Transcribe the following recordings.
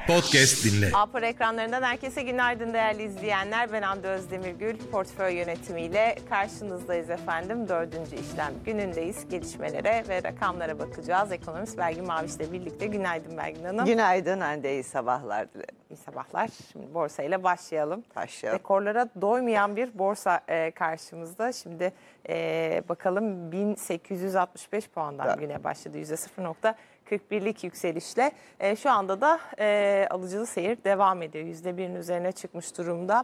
Podcast dinle. Apar ekranlarından herkese günaydın değerli izleyenler. Ben Hande Özdemirgül. Portföy yönetimiyle karşınızdayız efendim. 4. işlem günündeyiz. Gelişmelere ve rakamlara bakacağız. Ekonomist Belgin Maviş'le birlikte. Günaydın Belgin Hanım. Günaydın Hande, iyi sabahlar dilerim. İyi sabahlar. Şimdi borsayla başlayalım. Başlayalım. Rekorlara doymayan bir borsa karşımızda. Şimdi bakalım 1865 puandan Evet. güne başladı. %0.41'lik yükselişle. Şu anda da alıcılı seyir devam ediyor. %1'in üzerine çıkmış durumda.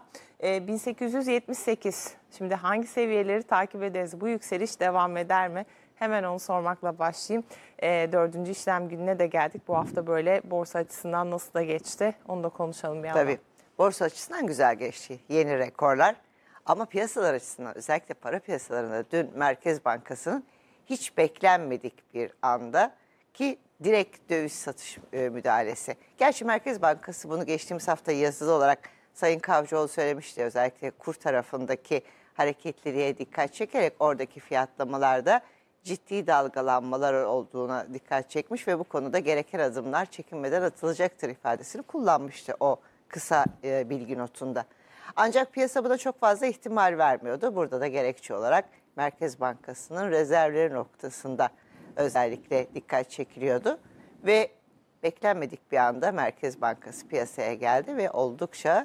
1878. Şimdi hangi seviyeleri takip ederiz? Bu yükseliş devam eder mi? Hemen onu sormakla başlayayım. 4. işlem gününe de geldik. Bu hafta böyle borsa açısından nasıl da geçti? Onu da konuşalım bir yandan. Tabii. Borsa açısından güzel geçti. Yeni rekorlar. Ama piyasalar açısından, özellikle para piyasalarında dün Merkez Bankası'nın hiç beklenmedik bir anda ki direkt döviz satış müdahalesi. Gerçi Merkez Bankası bunu geçtiğimiz hafta yazılı olarak Sayın Kavcıoğlu söylemişti. Özellikle kur tarafındaki hareketliliğe dikkat çekerek oradaki fiyatlamalarda ciddi dalgalanmalar olduğuna dikkat çekmiş ve bu konuda gereken adımlar çekinmeden atılacaktır ifadesini kullanmıştı o kısa bilgi notunda. Ancak piyasa buna çok fazla ihtimal vermiyordu. Burada da gerekçe olarak Merkez Bankası'nın rezervleri noktasında özellikle dikkat çekiliyordu. Ve beklenmedik bir anda Merkez Bankası piyasaya geldi ve oldukça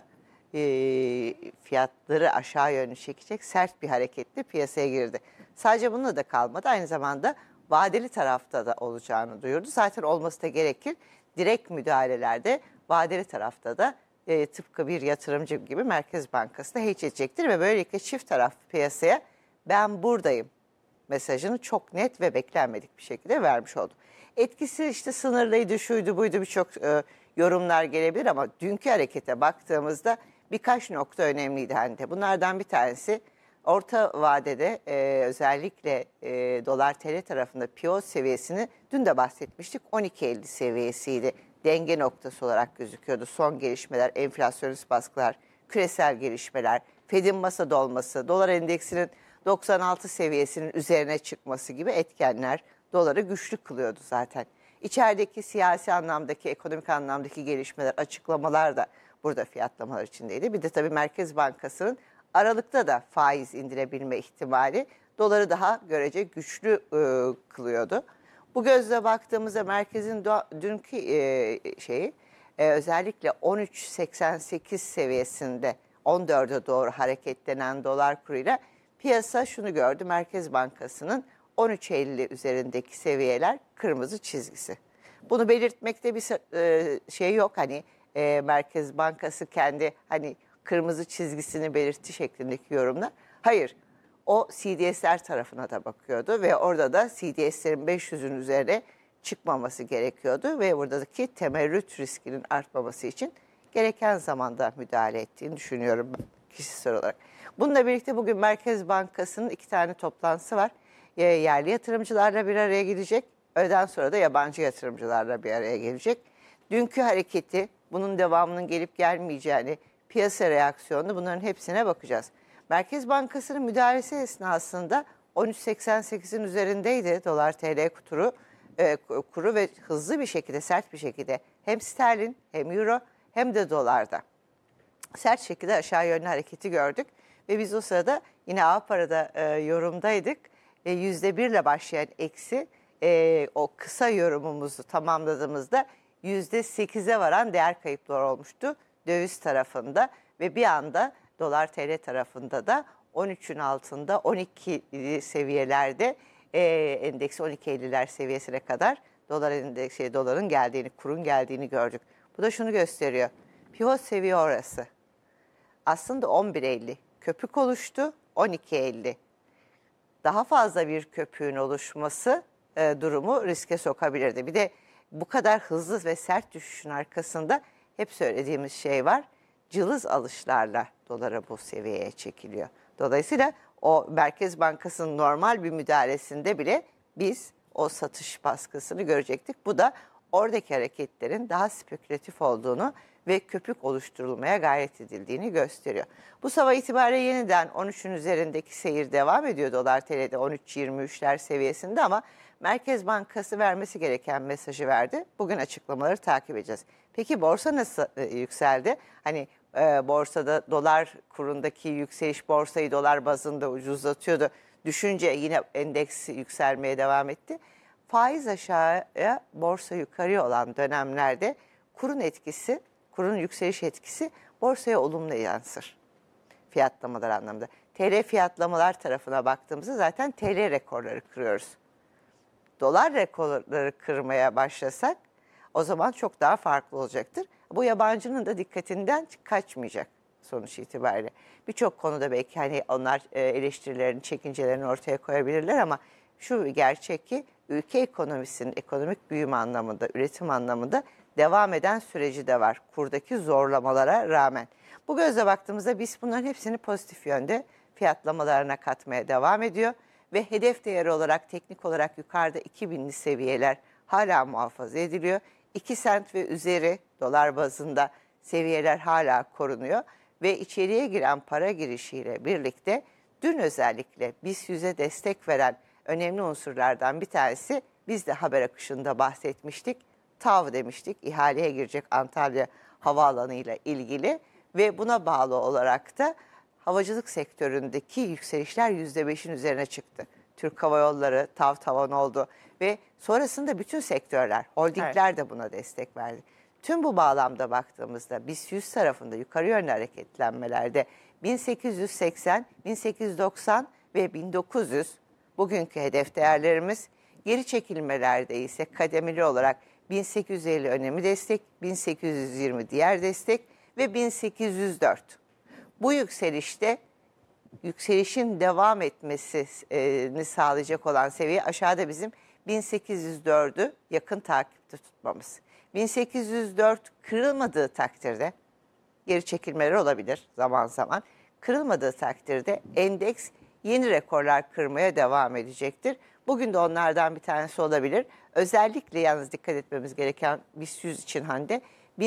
fiyatları aşağı yönlü çekecek sert bir hareketle piyasaya girdi. Sadece bununla da kalmadı. Aynı zamanda vadeli tarafta da olacağını duyurdu. Zaten olması da gerekir. Direkt müdahalelerde vadeli tarafta da tıpkı bir yatırımcı gibi Merkez Bankası da hedge edecektir. Ve böylelikle çift taraflı piyasaya ben buradayım mesajını çok net ve beklenmedik bir şekilde vermiş oldu. Etkisi işte sınırlıydı, şuydu buydu birçok yorumlar gelebilir ama dünkü harekete baktığımızda birkaç nokta önemliydi Hande. Bunlardan bir tanesi orta vadede özellikle dolar TL tarafında pivot seviyesini dün de bahsetmiştik 12.50 seviyesiydi. Denge noktası olarak gözüküyordu. Son gelişmeler, enflasyonist baskılar, küresel gelişmeler, Fed'in masada olması, dolar endeksinin 96 seviyesinin üzerine çıkması gibi etkenler doları güçlü kılıyordu zaten. İçerideki siyasi anlamdaki, ekonomik anlamdaki gelişmeler, açıklamalar da burada fiyatlamalar içindeydi. Bir de tabii Merkez Bankası'nın Aralık'ta da faiz indirebilme ihtimali doları daha görece güçlü kılıyordu. Bu gözle baktığımızda merkezin dünkü özellikle 13.88 seviyesinde 14'e doğru hareketlenen dolar kuruyla piyasa şunu gördü. Merkez Bankası'nın 13.50 üzerindeki seviyeler kırmızı çizgisi. Bunu belirtmekte bir şey yok. Hani Merkez Bankası kendi hani kırmızı çizgisini belirtti şeklindeki yorumlar. Hayır. O CDS'ler tarafına da bakıyordu ve orada da CDS'lerin 500'ün üzerine çıkmaması gerekiyordu ve buradaki temerrüt riskinin artmaması için gereken zamanda müdahale ettiğini düşünüyorum kişisel olarak. Bununla birlikte bugün Merkez Bankası'nın 2 tane toplantısı var. Yerli yatırımcılarla bir araya gelecek, öğleden sonra da yabancı yatırımcılarla bir araya gelecek. Dünkü hareketi, bunun devamının gelip gelmeyeceğini, piyasa reaksiyonu bunların hepsine bakacağız. Merkez Bankası'nın müdahalesi esnasında 13.88'in üzerindeydi dolar TL kuru ve hızlı bir şekilde, sert bir şekilde hem sterlin hem euro hem de dolarda sert şekilde aşağı yönlü hareketi gördük. Ve biz o sırada yine A-Para'da yorumdaydık. %1 ile başlayan eksi o kısa yorumumuzu tamamladığımızda %8'e varan değer kayıpları olmuştu döviz tarafında. Ve bir anda dolar TL tarafında da 13'ün altında 12 seviyelerde endeksi 12.50'ler seviyesine kadar doların geldiğini, kurun geldiğini gördük. Bu da şunu gösteriyor. Pivot seviye orası. Aslında 11.50 köpük oluştu, 12.50. Daha fazla bir köpüğün oluşması durumu riske sokabilirdi. Bir de bu kadar hızlı ve sert düşüşün arkasında hep söylediğimiz şey var. Cılız alışlarla dolara bu seviyeye çekiliyor. Dolayısıyla o Merkez Bankası'nın normal bir müdahalesinde bile biz o satış baskısını görecektik. Bu da oradaki hareketlerin daha spekülatif olduğunu ve köpük oluşturulmaya gayret edildiğini gösteriyor. Bu sabah itibariyle yeniden 13'ün üzerindeki seyir devam ediyor. Dolar TL'de 13.23'ler seviyesinde ama Merkez Bankası vermesi gereken mesajı verdi. Bugün açıklamaları takip edeceğiz. Peki borsa nasıl yükseldi? Hani borsada dolar kurundaki yükseliş borsayı dolar bazında ucuzlatıyordu. Düşünce yine endeks yükselmeye devam etti. Faiz aşağıya, borsa yukarıya olan dönemlerde kurun etkisi, kurun yükseliş etkisi borsaya olumlu yansır. Fiyatlamalar anlamında. TL fiyatlamalar tarafına baktığımızda zaten TL rekorları kırıyoruz. Dolar rekorları kırmaya başlasak o zaman çok daha farklı olacaktır. Bu yabancının da dikkatinden kaçmayacak sonuç itibariyle. Birçok konuda belki hani onlar eleştirilerini, çekincelerini ortaya koyabilirler ama şu bir gerçek ki ülke ekonomisinin ekonomik büyüme anlamında, üretim anlamında devam eden süreci de var. Kurdaki zorlamalara rağmen. Bu gözle baktığımızda biz bunların hepsini pozitif yönde fiyatlamalarına katmaya devam ediyor. Ve hedef değeri olarak teknik olarak yukarıda 2000'li seviyeler hala muhafaza ediliyor. 2 sent ve üzeri dolar bazında seviyeler hala korunuyor. Ve içeriye giren para girişiyle birlikte dün özellikle BIST 100'e destek veren önemli unsurlardan bir tanesi, biz de haber akışında bahsetmiştik. TAV demiştik, ihaleye girecek Antalya Havaalanı ile ilgili ve buna bağlı olarak da havacılık sektöründeki yükselişler %5'in üzerine çıktı. Türk Hava Yolları TAV tavan oldu ve sonrasında bütün sektörler, holdingler de buna destek verdi. Tüm bu bağlamda baktığımızda BIST 100 tarafında yukarı yönlü hareketlenmelerde 1880, 1890 ve 1900 bugünkü hedef değerlerimiz, geri çekilmelerde ise kademeli olarak 1850 önemli destek, 1820 diğer destek ve 1804. Bu yükselişte yükselişin devam etmesini sağlayacak olan seviye aşağıda bizim 1804'ü yakın takipte tutmamız. 1804 kırılmadığı takdirde geri çekilmeler olabilir zaman zaman. Kırılmadığı takdirde endeks yeni rekorlar kırmaya devam edecektir. Bugün de onlardan bir tanesi olabilir. Özellikle yalnız dikkat etmemiz gereken BIST 100 için Hande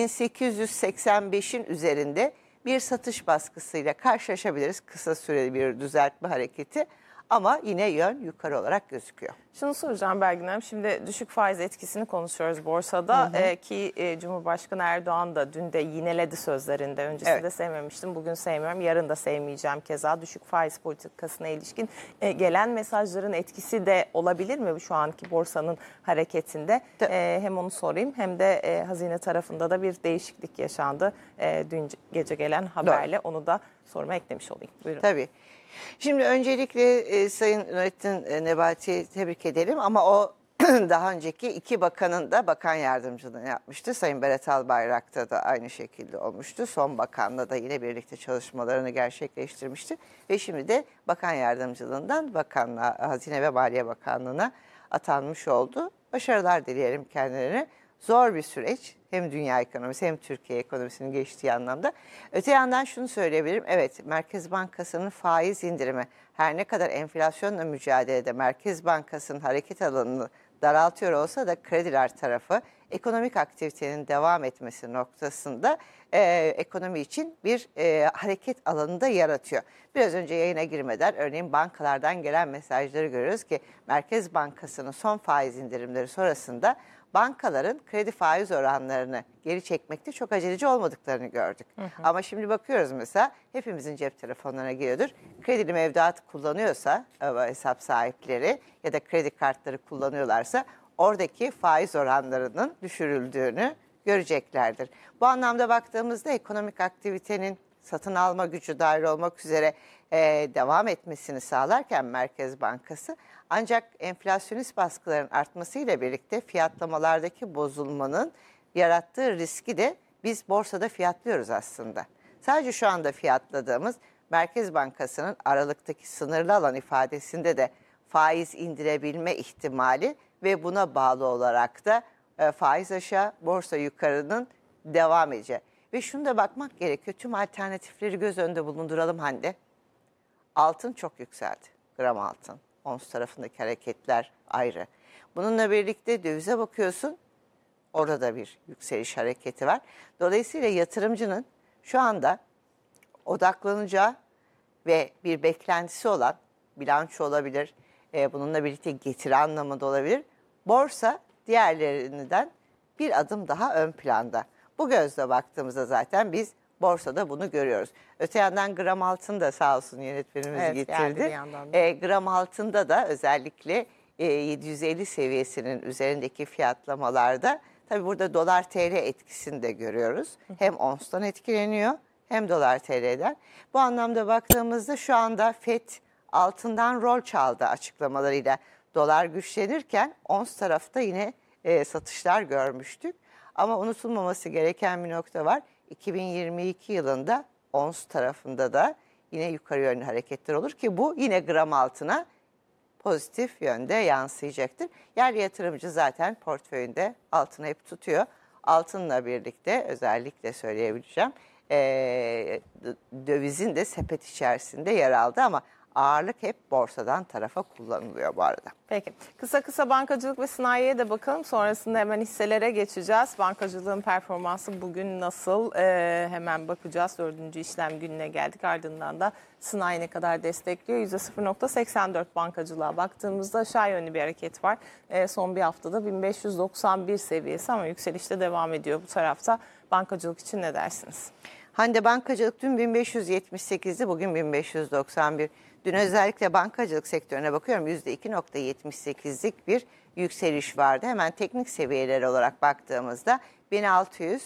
1885'in üzerinde bir satış baskısıyla karşılaşabiliriz. Kısa süreli bir düzeltme hareketi ama yine yön yukarı olarak gözüküyor. Şunu soracağım Belgin Hanım. Şimdi düşük faiz etkisini konuşuyoruz borsada. Ki Cumhurbaşkanı Erdoğan da dün de yineledi sözlerinde. Öncesinde sevmemiştim, bugün sevmiyorum, yarın da sevmeyeceğim keza. Düşük faiz politikasına ilişkin gelen mesajların etkisi de olabilir mi şu anki borsanın hareketinde? Hem onu sorayım hem de hazine tarafında da bir değişiklik yaşandı. Dün gece gelen haberle onu da soruma eklemiş olayım. Buyurun. Tabii. Şimdi öncelikle Sayın Nurettin Nebati'yi tebrik edelim ama o daha önceki iki bakanın da bakan yardımcılığını yapmıştı. Sayın Berat Albayrak'ta da aynı şekilde olmuştu. Son bakanla da yine birlikte çalışmalarını gerçekleştirmişti. Ve şimdi de bakan yardımcılığından bakanlığa, Hazine ve Maliye Bakanlığı'na atanmış oldu. Başarılar dileyelim kendilerine. Zor bir süreç. Hem dünya ekonomisi hem Türkiye ekonomisinin geçtiği anlamda. Öte yandan şunu söyleyebilirim. Evet, Merkez Bankası'nın faiz indirimi her ne kadar enflasyonla mücadelede Merkez Bankası'nın hareket alanını daraltıyor olsa da krediler tarafı ekonomik aktivitenin devam etmesi noktasında ekonomi için bir hareket alanı da yaratıyor. Biraz önce yayına girmeden örneğin bankalardan gelen mesajları görüyoruz ki Merkez Bankası'nın son faiz indirimleri sonrasında bankaların kredi faiz oranlarını geri çekmekte çok aceleci olmadıklarını gördük. Ama şimdi bakıyoruz mesela hepimizin cep telefonlarına giriyordur. Kredili mevduat kullanıyorsa hesap sahipleri ya da kredi kartları kullanıyorlarsa oradaki faiz oranlarının düşürüldüğünü göreceklerdir. Bu anlamda baktığımızda ekonomik aktivitenin satın alma gücü dahil olmak üzere devam etmesini sağlarken Merkez Bankası ancak enflasyonist baskıların artmasıyla birlikte fiyatlamalardaki bozulmanın yarattığı riski de biz borsada fiyatlıyoruz aslında. Sadece şu anda fiyatladığımız Merkez Bankası'nın Aralık'taki sınırlı alan ifadesinde de faiz indirebilme ihtimali ve buna bağlı olarak da faiz aşağı, borsa yukarının devam edeceği. Ve şunu da bakmak gerekiyor, tüm alternatifleri göz önünde bulunduralım Hande. Altın çok yükseldi, gram altın. Ons tarafındaki hareketler ayrı. Bununla birlikte dövize bakıyorsun, orada da bir yükseliş hareketi var. Dolayısıyla yatırımcının şu anda odaklanacağı ve bir beklentisi olan bilanço olabilir, bununla birlikte getiri anlamında olabilir. Borsa diğerlerinden bir adım daha ön planda. Bu gözle baktığımızda zaten biz borsada bunu görüyoruz. Öte yandan gram altın da sağ olsun yönetmenimiz Evet, geldi getirdi. bir yandan da. Gram altında da özellikle 750 seviyesinin üzerindeki fiyatlamalarda tabii burada dolar TL etkisini de görüyoruz. Hem onstan etkileniyor hem dolar TL'den. Bu anlamda baktığımızda şu anda FED altından rol çaldı açıklamalarıyla. Dolar güçlenirken ons tarafta yine satışlar görmüştük. Ama unutulmaması gereken bir nokta var. 2022 yılında ons tarafında da yine yukarı yönlü hareketler olur ki bu yine gram altına pozitif yönde yansıyacaktır. Yerli yatırımcı zaten portföyünde altını hep tutuyor. Altınla birlikte özellikle söyleyebileceğim dövizin de sepet içerisinde yer aldı ama ağırlık hep borsadan tarafa kullanılıyor bu arada. Peki. Kısa kısa bankacılık ve sanayiye de bakalım. Sonrasında hemen hisselere geçeceğiz. Bankacılığın performansı bugün nasıl? Hemen bakacağız. 4. işlem gününe geldik. Ardından da sanayi ne kadar destekliyor? %0.84 bankacılığa baktığımızda aşağı yönlü bir hareket var. Son bir haftada 1591 seviyesi ama yükselişte devam ediyor bu tarafta. Bankacılık için ne dersiniz? Hande bankacılık dün 1578'di, bugün 1591. Dün özellikle bankacılık sektörüne bakıyorum %2.78'lik bir yükseliş vardı. Hemen teknik seviyeler olarak baktığımızda 1600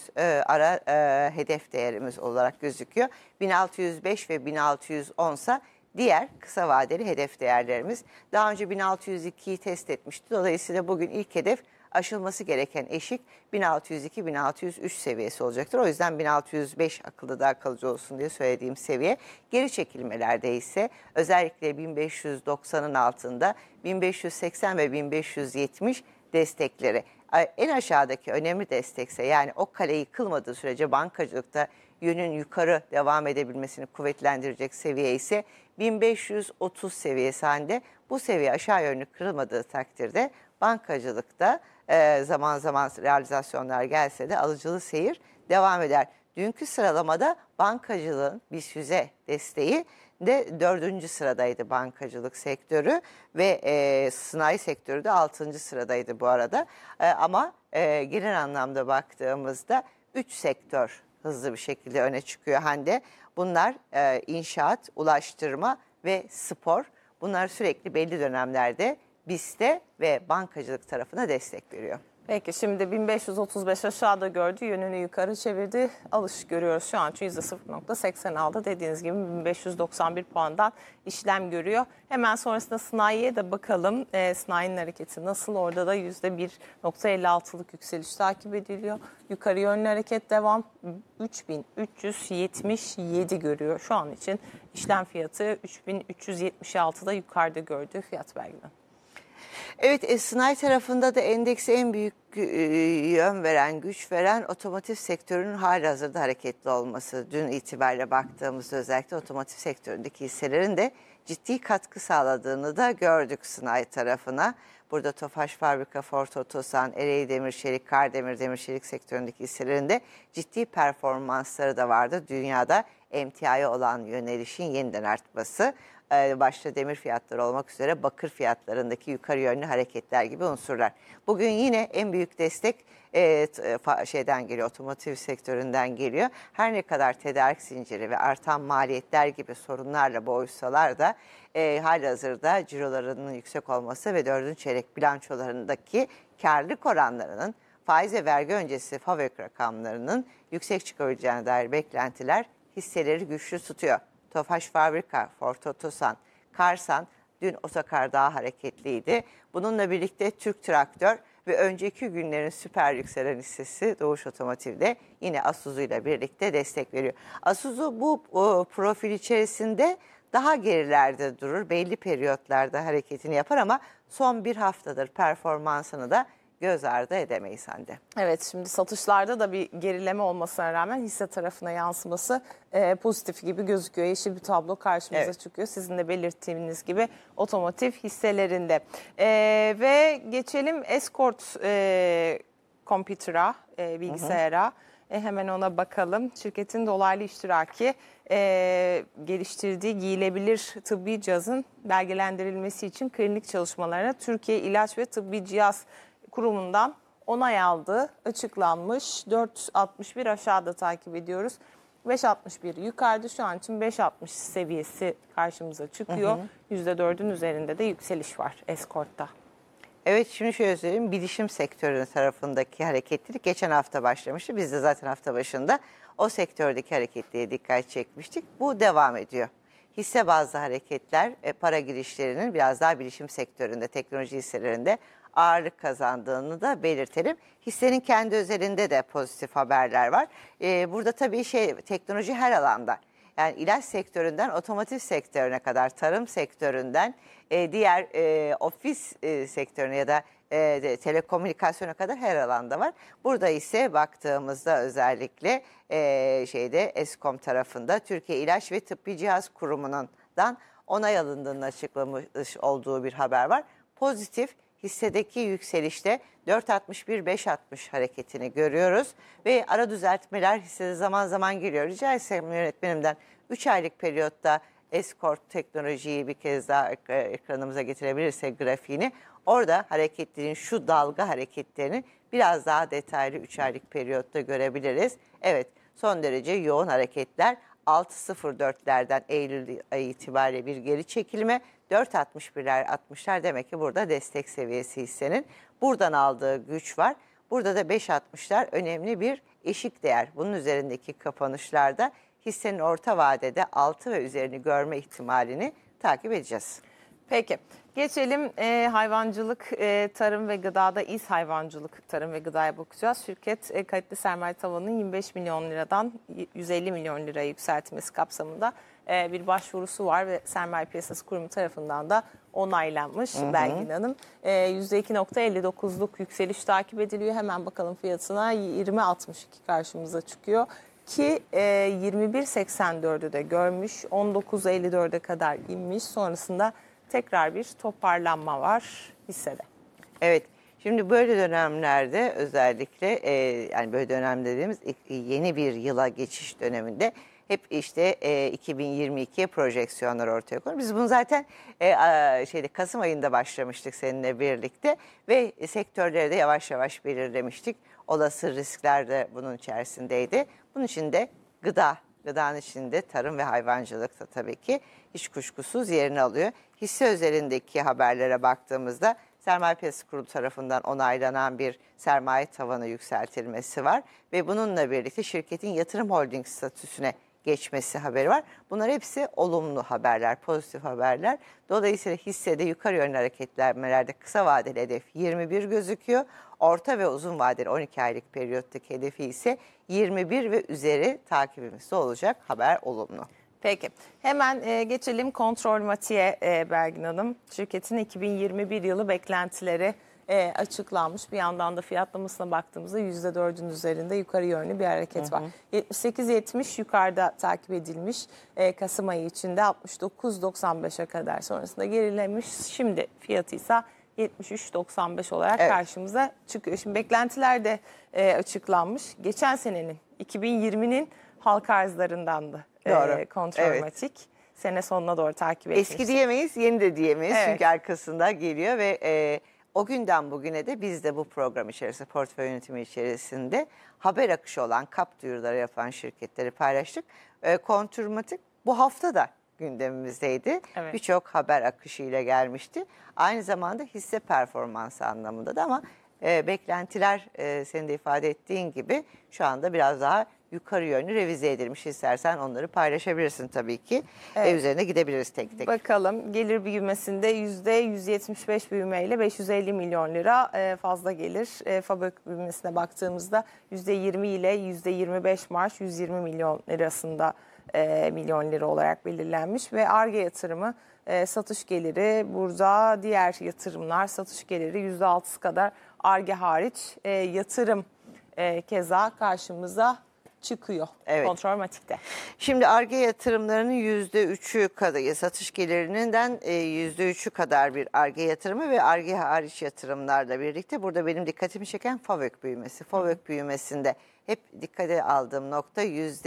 hedef değerimiz olarak gözüküyor. 1605 ve 1610 ise diğer kısa vadeli hedef değerlerimiz. Daha önce 1602'yi test etmişti. Dolayısıyla bugün ilk hedef aşılması gereken eşik 1602-1603 seviyesi olacaktır. O yüzden 1605 akılda daha kalıcı olsun diye söylediğim seviye. Geri çekilmelerde ise özellikle 1590'ın altında 1580 ve 1570 destekleri. En aşağıdaki önemli destekse yani o kaleyi kılmadığı sürece bankacılıkta yönün yukarı devam edebilmesini kuvvetlendirecek seviye ise 1530 seviyesi halinde. Bu seviye aşağı yönlü kırılmadığı takdirde bankacılıkta zaman zaman realizasyonlar gelse de alıcılı seyir devam eder. Dünkü sıralamada bankacılığın BIST 100'e desteği de 4. sıradaydı bankacılık sektörü ve sanayi sektörü de 6. sıradaydı bu arada. Ama genel anlamda baktığımızda 3 sektör hızlı bir şekilde öne çıkıyor Hande. Bunlar inşaat, ulaştırma ve spor. Bunlar sürekli belli dönemlerde BIST'e ve bankacılık tarafına destek veriyor. Peki şimdi 1535 aşağıda gördü, yönünü yukarı çevirdi. Alış görüyoruz şu an çünkü %0.80 aldı. Dediğiniz gibi 1591 puandan işlem görüyor. Hemen sonrasında sanayiye de bakalım. Sanayinin hareketi nasıl? Orada da %1.56'lık yükseliş takip ediliyor. Yukarı yönlü hareket devam. 3377 görüyor şu an için. İşlem fiyatı 3376'da yukarıda gördüğü fiyat belgeden. Evet, sanayi tarafında da endekse en büyük yön veren, güç veren otomotiv sektörünün halihazırda hareketli olması. Dün itibariyle baktığımızda özellikle otomotiv sektöründeki hisselerin de ciddi katkı sağladığını da gördük sanayi tarafına. Burada Tofaş Fabrika, Ford Otosan, Ereğli Demir Çelik, Kardemir Demir Çelik sektöründeki hisselerin de ciddi performansları da vardı. Dünyada emtiaya olan yönelişin yeniden artması, başta demir fiyatları olmak üzere bakır fiyatlarındaki yukarı yönlü hareketler gibi unsurlar. Bugün yine en büyük destek şeyden geliyor, otomotiv sektöründen geliyor. Her ne kadar tedarik zinciri ve artan maliyetler gibi sorunlarla boğuşsalar da halihazırda cirolarının yüksek olması ve 4. çeyrek bilançolarındaki karlılık oranlarının faiz ve vergi öncesi FAVÖK rakamlarının yüksek çıkabileceğine dair beklentiler hisseleri güçlü tutuyor. Tofaş Fabrika, Ford Otosan, Karsan dün Otokar daha hareketliydi. Bununla birlikte Türk Traktör ve önceki günlerin süper yükselen hissesi Doğuş Otomotiv'de yine Asuzu ile birlikte destek veriyor. Asuzu bu profil içerisinde daha gerilerde durur. Belli periyotlarda hareketini yapar ama son bir haftadır performansını da göz ardı edemeyiz Hande. Evet, şimdi satışlarda da bir gerileme olmasına rağmen hisse tarafına yansıması pozitif gibi gözüküyor. Yeşil bir tablo karşımıza çıkıyor. Sizin de belirttiğiniz gibi otomotiv hisselerinde. Ve geçelim Escort Computer'a, bilgisayara. Hemen ona bakalım. Şirketin dolaylı iştiraki geliştirdiği giyilebilir tıbbi cihazın belgelendirilmesi için klinik çalışmalarına Türkiye İlaç ve Tıbbi Cihaz Kurumu'ndan onay aldı, açıklanmış. 4.61 aşağıda takip ediyoruz. 5.61 yukarıda, şu an için 5.60 seviyesi karşımıza çıkıyor. %4'ün üzerinde de yükseliş var Escort'ta. Evet, şimdi şöyle söyleyeyim, bilişim sektörü tarafındaki hareketlilik geçen hafta başlamıştı. Biz de zaten hafta başında o sektördeki hareketliliğe dikkat çekmiştik. Bu devam ediyor. Hisse bazlı hareketler, para girişlerinin biraz daha bilişim sektöründe, teknoloji hisselerinde ağırlık kazandığını da belirtelim. Hissenin kendi özelinde de pozitif haberler var. Burada tabii teknoloji her alanda. Yani ilaç sektöründen otomotiv sektörüne kadar, tarım sektöründen diğer ofis sektörüne ya da telekomünikasyona kadar her alanda var. Burada ise baktığımızda özellikle Eskom tarafında Türkiye İlaç ve Tıbbi Cihaz Kurumu'ndan onay alındığını açıklamış olduğu bir haber var. Pozitif hissedeki yükselişte 4.61-5.60 hareketini görüyoruz ve ara düzeltmeler hissede zaman zaman geliyor. Rica etsem yönetmenimden 3 aylık periyotta Escort teknolojiyi bir kez daha ekranımıza getirebilirse grafiğini, orada hareketlerin, şu dalga hareketlerini biraz daha detaylı 3 aylık periyotta görebiliriz. Evet, son derece yoğun hareketler. 6.04'lerden Eylül ayı itibariyle bir geri çekilme, 4.61'ler 60'lar demek ki burada destek seviyesi hissenin. Buradan aldığı güç var. Burada da 5.60'lar önemli bir eşik değer. Bunun üzerindeki kapanışlarda hissenin orta vadede 6 ve üzerini görme ihtimalini takip edeceğiz. Peki, geçelim hayvancılık, tarım ve gıdada İz Hayvancılık, tarım ve gıdaya bakacağız. Şirket kayıtlı sermaye tavanının 25 milyon liradan 150 milyon liraya yükseltmesi kapsamında bir başvurusu var ve Sermaye Piyasası Kurumu tarafından da onaylanmış Belgin Hanım. %2.59'luk yükseliş takip ediliyor. Hemen bakalım fiyatına, 20.62 karşımıza çıkıyor. Ki 21.84'ü de görmüş, 19.54'e kadar inmiş, sonrasında tekrar bir toparlanma var hissede. Evet, şimdi böyle dönemlerde özellikle yani böyle dönem dediğimiz yeni bir yıla geçiş döneminde hep 2022'ye projeksiyonlar ortaya koyuyor. Biz bunu zaten Kasım ayında başlamıştık seninle birlikte ve sektörleri de yavaş yavaş belirlemiştik. Olası riskler de bunun içerisindeydi. Bunun içinde gıdanın içinde tarım ve hayvancılık da tabii ki hiç kuşkusuz yerini alıyor. Hisse özelindeki haberlere baktığımızda Sermaye Piyasası Kurulu tarafından onaylanan bir sermaye tavanı yükseltilmesi var ve bununla birlikte şirketin yatırım holding statüsüne geçmesi haberi var. Bunlar hepsi olumlu haberler, pozitif haberler. Dolayısıyla hissede yukarı yönlü hareketlenmelerde kısa vadeli hedef 21 gözüküyor. Orta ve uzun vadeli 12 aylık periyottaki hedefi ise 21 ve üzeri takibimizde olacak. Haber olumlu. Peki, hemen geçelim Kontrolmatik'e Belgin Hanım. Şirketin 2021 yılı beklentileri açıklanmış. Bir yandan da fiyatlamasına baktığımızda %4'ün üzerinde yukarı yönlü bir hareket var. 78.70 yukarıda takip edilmiş. Kasım ayı içinde 69.95'e kadar, sonrasında gerilemiş. Şimdi fiyatı ise 73.95 olarak karşımıza çıkıyor. Şimdi beklentiler de açıklanmış. Geçen senenin 2020'nin halka arzlarındandı. Doğru. Kontrolmatik. Evet. Sene sonuna doğru takip etmiştik. Eski diyemeyiz, yeni de diyemeyiz. Evet. Çünkü arkasında geliyor ve o günden bugüne de biz de bu program içerisinde, portföy yönetimi içerisinde haber akışı olan, kap duyuruları yapan şirketleri paylaştık. Kontrolmatik bu hafta da gündemimizdeydi. Evet. Birçok haber akışıyla gelmişti. Aynı zamanda hisse performansı anlamında da, ama beklentiler senin de ifade ettiğin gibi şu anda biraz daha yukarı yönlü revize edilmiş. İstersen onları paylaşabilirsin tabii ki. Evet. Üzerine gidebiliriz tek tek. Bakalım, gelir büyümesinde %175 büyümeyle 550 milyon lira fazla gelir. Fabrik büyümesine baktığımızda %20 ile %25 marj 120 milyon lirasında milyon lira olarak belirlenmiş ve Ar-Ge yatırımı, satış geliri, burada diğer yatırımlar satış geliri %6'sı kadar, Ar-Ge hariç yatırım keza karşımıza çıkıyor. Evet. Kontrolmatik'te. Şimdi Ar-Ge yatırımlarının %3'ü kadar, satış gelirinden %3'ü kadar bir Ar-Ge yatırımı ve Ar-Ge hariç yatırımlarla birlikte burada benim dikkatimi çeken FAVÖK büyümesi. FAVÖK büyümesinde hep dikkate aldığım nokta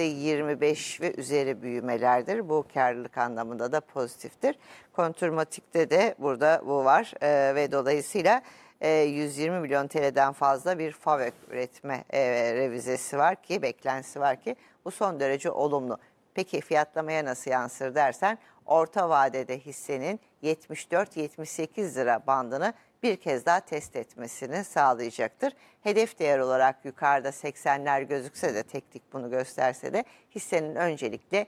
%25 ve üzeri büyümelerdir. Bu karlılık anlamında da pozitiftir. Kontrolmatik'te de burada bu var ve dolayısıyla 120 milyon TL'den fazla bir FAVÖK üretme revizesi var ki, beklentisi var ki bu son derece olumlu. Peki fiyatlamaya nasıl yansır dersen, orta vadede hissenin 74-78 lira bandını bir kez daha test etmesini sağlayacaktır. Hedef değer olarak yukarıda 80'ler gözükse de, teknik bunu gösterse de hissenin öncelikle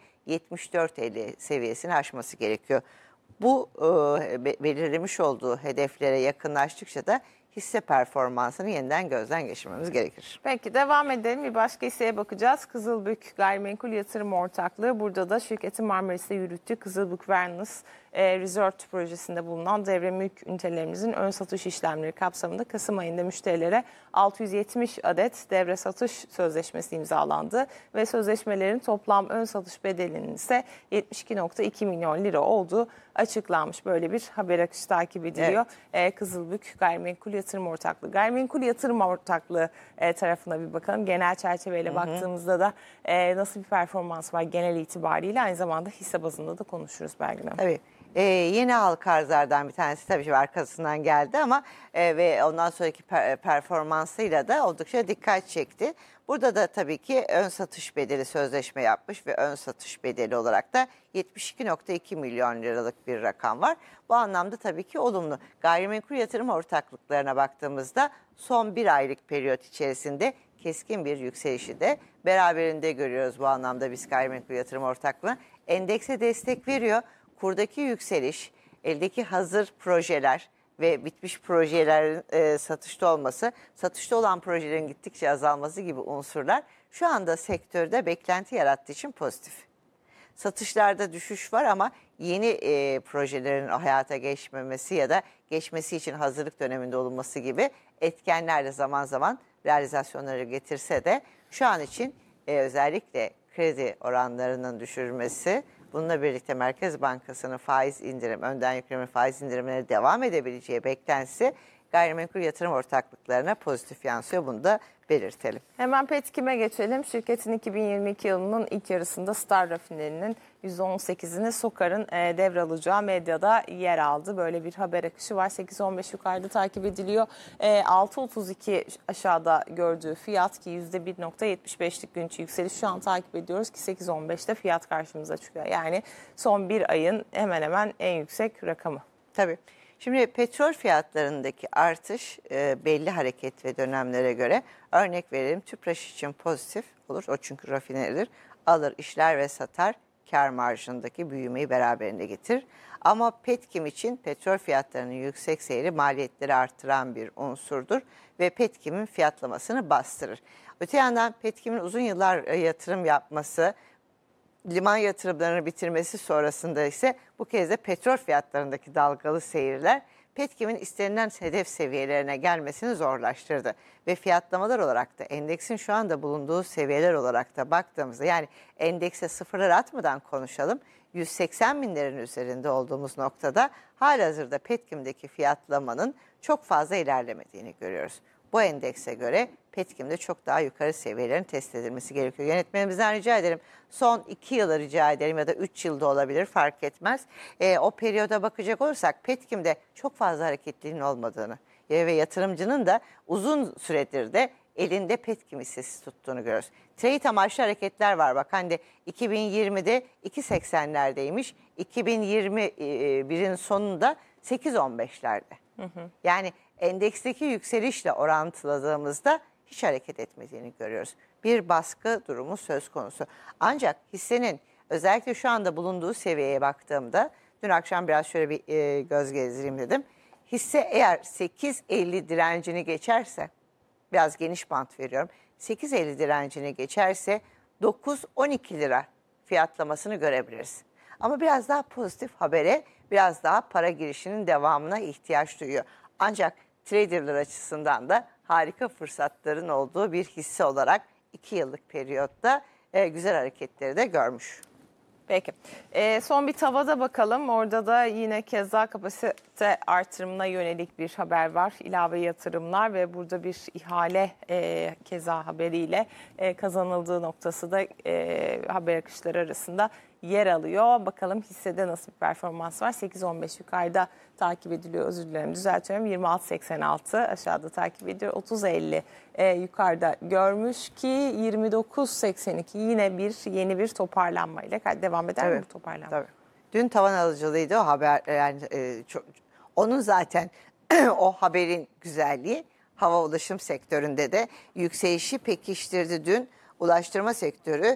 74.50 seviyesini aşması gerekiyor. Bu belirlemiş olduğu hedeflere yakınlaştıkça da hisse performansını yeniden gözden geçirmemiz gerekir. Peki devam edelim. Bir başka hisseye bakacağız. Kızılbük Gayrimenkul Yatırım Ortaklığı. Burada da şirketin Marmaris'te yürüttüğü Kızılbük Wellness Resort projesinde bulunan devre mülk ünitelerimizin ön satış işlemleri kapsamında Kasım ayında müşterilere 670 adet devre satış sözleşmesi imzalandı ve sözleşmelerin toplam ön satış bedelinin ise 72.2 milyon lira olduğu açıklanmış. Böyle bir haber akışı takip ediliyor. Evet. Kızılbük Gayrimenkul Yatırım Ortaklığı. Gayrimenkul Yatırım Ortaklığı tarafına bir bakalım. Genel çerçeveyle baktığımızda da nasıl bir performans var genel itibariyle, aynı zamanda hisse bazında da konuşuruz Belgin Hanım. Tabii. Yeni halka arzlardan bir tanesi tabii ki arkasından geldi ama ve ondan sonraki performansıyla da oldukça dikkat çekti. Burada da tabii ki ön satış bedeli sözleşme yapmış ve ön satış bedeli olarak da 72.2 milyon liralık bir rakam var. Bu anlamda tabii ki olumlu. Gayrimenkul yatırım ortaklıklarına baktığımızda son bir aylık periyot içerisinde keskin bir yükselişi de beraberinde görüyoruz bu anlamda biz gayrimenkul yatırım ortaklığına. Endekse destek veriyor. Kurdaki yükseliş, eldeki hazır projeler ve bitmiş projelerin satışta olması, satışta olan projelerin gittikçe azalması gibi unsurlar şu anda sektörde beklenti yarattığı için pozitif. Satışlarda düşüş var ama yeni projelerin hayata geçmemesi ya da geçmesi için hazırlık döneminde olunması gibi etkenler de zaman zaman realizasyonları getirse de şu an için özellikle kredi oranlarının düşürülmesi, bununla birlikte Merkez Bankası'nın faiz indirim, önden yükleme faiz indirimlerine devam edebileceği beklentisi gayrimenkul yatırım ortaklıklarına pozitif yansıyor. Bunu da belirtelim. Hemen Petkim'e geçelim. Şirketin 2022 yılının ilk yarısında Star Rafineri'nin %18'ini Sokar'ın devralacağı medyada yer aldı. Böyle bir haber akışı var. 8.15 yukarıda takip ediliyor. 6.32 aşağıda gördüğü fiyat ki %1.75'lik gün içi yükseliş şu an takip ediyoruz ki 8.15'te fiyat karşımıza çıkıyor. Yani son bir ayın hemen hemen en yüksek rakamı. Tabii. Şimdi petrol fiyatlarındaki artış belli hareket ve dönemlere göre, örnek verelim, Tüpraş için pozitif olur. O çünkü rafineridir. Alır, işler ve satar, kar marjındaki büyümeyi beraberinde getirir. Ama Petkim için petrol fiyatlarının yüksek seyri maliyetleri artıran bir unsurdur ve Petkim'in fiyatlamasını bastırır. Öte yandan Petkim'in uzun yıllar yatırım yapması, liman yatırımlarını bitirmesi sonrasında ise bu kez de petrol fiyatlarındaki dalgalı seyirler Petkim'in istenilen hedef seviyelerine gelmesini zorlaştırdı. Ve fiyatlamalar olarak da endeksin şu anda bulunduğu seviyeler olarak da baktığımızda, yani endekse sıfırlar atmadan konuşalım, 180 binlerin üzerinde olduğumuz noktada halihazırda Petkim'deki fiyatlamanın çok fazla ilerlemediğini görüyoruz. Bu endekse göre Petkim'de çok daha yukarı seviyelerin test edilmesi gerekiyor. Yönetmenimizden rica ederim, son 2 yılı rica ederim ya da 3 yılda olabilir, fark etmez. O periyoda bakacak olursak Petkim'de çok fazla hareketliliğin olmadığını ve yatırımcının da uzun süredir de elinde Petkim hissesi tuttuğunu görüyoruz. Trade amaçlı hareketler var. Bak hani 2020'de 2.80'lerdeymiş, 2021'in sonunda 8.15'lerde. Yani endeksteki yükselişle orantıladığımızda hiç hareket etmediğini görüyoruz. Bir baskı durumu söz konusu. Ancak hissenin özellikle şu anda bulunduğu seviyeye baktığımda, dün akşam biraz şöyle bir göz gezdireyim dedim. Hisse eğer 8.50 direncini geçerse, biraz geniş bant veriyorum, 8.50 direncini geçerse 9-12 lira fiyatlamasını görebiliriz. Ama biraz daha pozitif habere, biraz daha para girişinin devamına ihtiyaç duyuyor. Ancak traderlar açısından da harika fırsatların olduğu bir hisse olarak 2 yıllık periyotta güzel hareketleri de görmüş. Peki. Son bir tavada bakalım. Orada da yine keza kapasite rütbe artırımına yönelik bir haber var. İlave yatırımlar ve burada bir ihale keza haberiyle kazanıldığı noktası da haber akışları arasında yer alıyor. Bakalım hissede nasıl bir performans var. 8.15 yukarıda takip ediliyor. Özür dilerim, düzeltiyorum. 26.86 aşağıda takip ediyor. 30.50 yukarıda görmüş ki 29.82 yine yeni bir toparlanmayla devam eder mi bu toparlanma? Tabii. Dün tavan alıcılığıydı o haber, yani onun zaten o haberin güzelliği hava ulaşım sektöründe de yükselişi pekiştirdi. Dün ulaştırma sektörü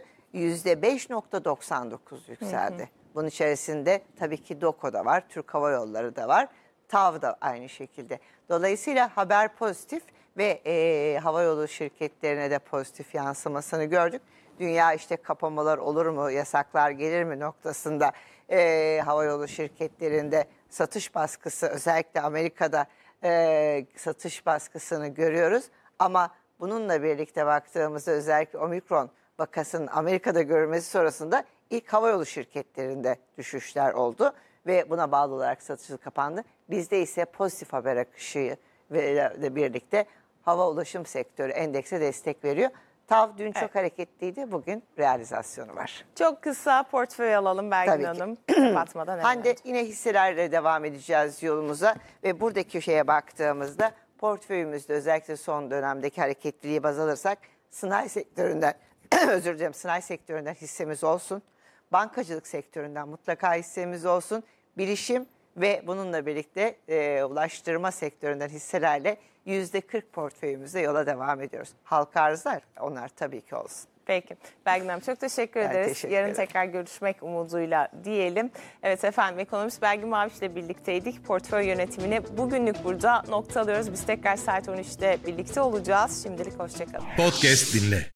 %5.99 yükseldi. Bunun içerisinde tabii ki DOKO da var, Türk Hava Yolları da var, TAV da aynı şekilde. Dolayısıyla haber pozitif ve havayolu şirketlerine de pozitif yansımasını gördük. Dünya işte kapamalar olur mu, yasaklar gelir mi noktasında havayolu şirketlerinde satış baskısı, özellikle Amerika'da satış baskısını görüyoruz. Ama bununla birlikte baktığımızda özellikle omikron vakasının Amerika'da görülmesi sonrasında ilk havayolu şirketlerinde düşüşler oldu ve buna bağlı olarak satışı kapandı. Bizde ise pozitif haber akışı ile birlikte hava ulaşım sektörü endekse destek veriyor. TAV dün çok hareketliydi. Bugün realizasyonu var. Çok kısa portföy alalım Belgin Hanım. Kapatmadan hemen. Hande, yine hisselerle devam edeceğiz yolumuza ve buradaki şeye baktığımızda portföyümüzde özellikle son dönemdeki hareketliliği baz alırsak sanayi sektöründen özür dilerim, sanayi sektöründen hissemiz olsun. Bankacılık sektöründen mutlaka hissemiz olsun. Bilişim ve bununla birlikte ulaştırma sektöründen hisselerle %40 portföyümüzde yola devam ediyoruz. Halka arzlar, onlar tabii ki olsun. Peki. Belgin Hanım çok teşekkür ederiz. Teşekkür Yarın ederim. tekrar görüşmek umuduyla diyelim. Evet efendim, ekonomist Belgin Maviş ile birlikteydik. Portföy yönetimini bugünlük burada noktalıyoruz. Biz tekrar saat 13'te birlikte olacağız. Şimdilik hoşçakalın. Podcast dinle.